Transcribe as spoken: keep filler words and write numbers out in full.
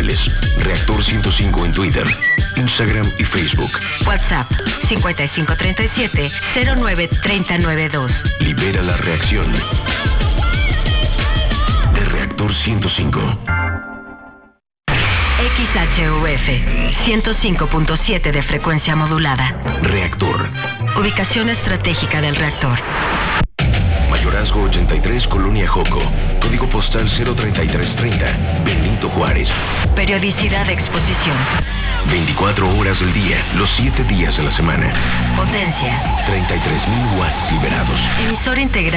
sociales. Reactor ciento cinco en Twitter, Instagram y Facebook. WhatsApp cincuenta y cinco treinta y siete cero nueve treinta noventa y dos. Libera la reacción. De Reactor ciento cinco. X H U F ciento cinco punto siete de frecuencia modulada. Reactor. Ubicación estratégica del reactor. Mayorazgo ochenta y tres, Colonia Joco. Código postal cero treinta y tres treinta, Benito Juárez. Periodicidad de exposición. veinticuatro horas del día, los siete días de la semana. Potencia. treinta y tres mil watts liberados. Emisor integral.